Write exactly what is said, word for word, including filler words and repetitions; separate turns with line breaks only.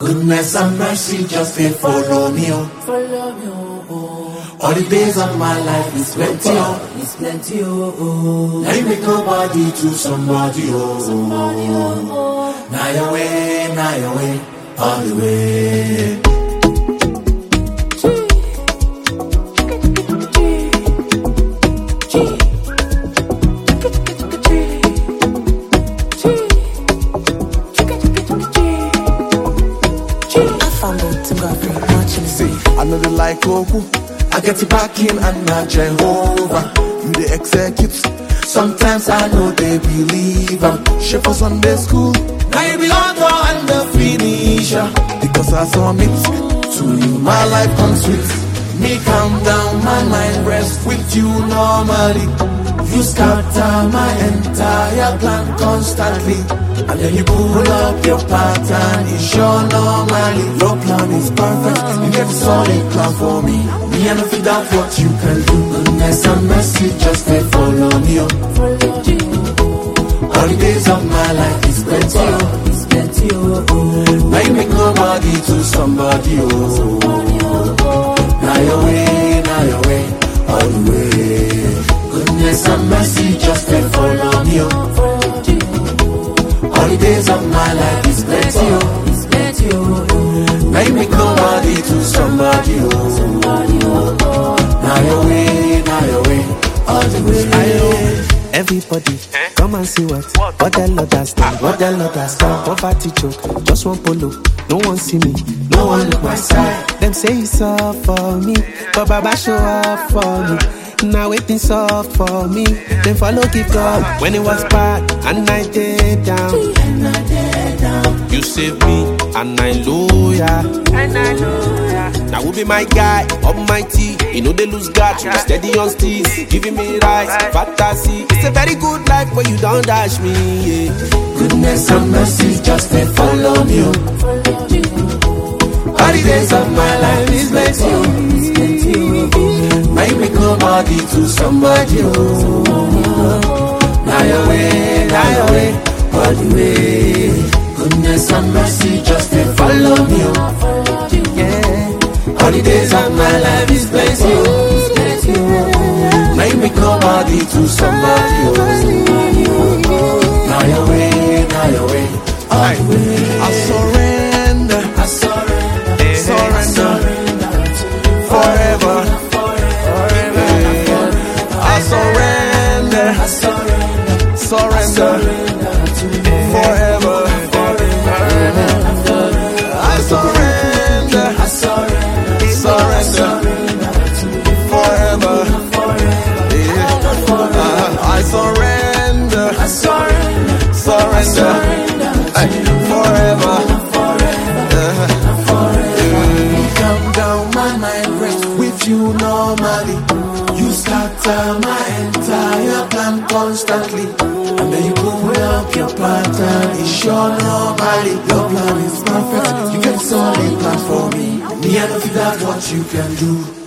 Goodness and mercy just they follow me, oh.
Follow me, oh.
All the days of my life is plenty, oh.
It's plenty, oh.
I make nobody to somebody, oh.
Somebody, oh.
Now your way, now your way, all the way.
I know they like Oku.
I get it back in and now Jehovah.
You they execute.
Sometimes I know they believe I'm
Chef for Sunday school.
now you be author and the finisher.
Because I saw me to you,
My life comes sweet. Me calm down, my mind rest with you normally. You scatter my entire plan constantly. And then you pull up your pattern, it's sure normally. Your plan is perfect, you get a solid plan for me. Me and I figure out what you can do. Goodness and mercy just they follow me, oh.
Follow me, oh.
All the days of my life is plenty, oh.
It's plenty, oh.
Now you make nobody to somebody, oh.
Somebody, oh.
Now your way, now your way, all the way. Goodness and mercy just they follow me, oh. All the days of my life is plenty, oh.
It's plenty, oh.
Now you make nobody to somebody, oh.
Somebody, oh.
Now your way, now your way, all the way.
Everybody, come and see what What the Lord has done, what the Lord has done. Poverty choke, just one polo. No one see me, no one look my side. Them say it's all for me, but Baba show up for me. Now waiting soft for me. Then follow give God when it was bad and I did down. You saved me and I loyal. And I loyal. Now will be my guy, almighty. You know they lose God, you steady on steez. Giving me rights, fantasy. It's a very good life where you don't dash me. Yeah.
Goodness and mercy just they follow me, oh. All the days of my life is plenty, oh.
It's plenty, oh.
Now you make nobody to somebody, oh. Now your way, now your way, all the way. Goodness and mercy just they follow me, oh.
Yeah.
All the days of my life is plenty, oh.
It's plenty, oh.
Now you make nobody to somebody, oh. Now your way, now your way, all the way.
I surrender,
I surrender,
surrender,
forever,
forever. I surrender,
I surrender,
surrender, forever. I surrender,
I surrender,
surrender, forever. Yeah. Uh, I surrender,
I surrender,
surrender, Ay, forever.
Calm down, my mind rest with you normally. You scatter my entire plan constantly. And then you pull up your pattern, it's sure normally. Your plan is perfect, you get a solid plan for me. Me, I don't figure out what you can do.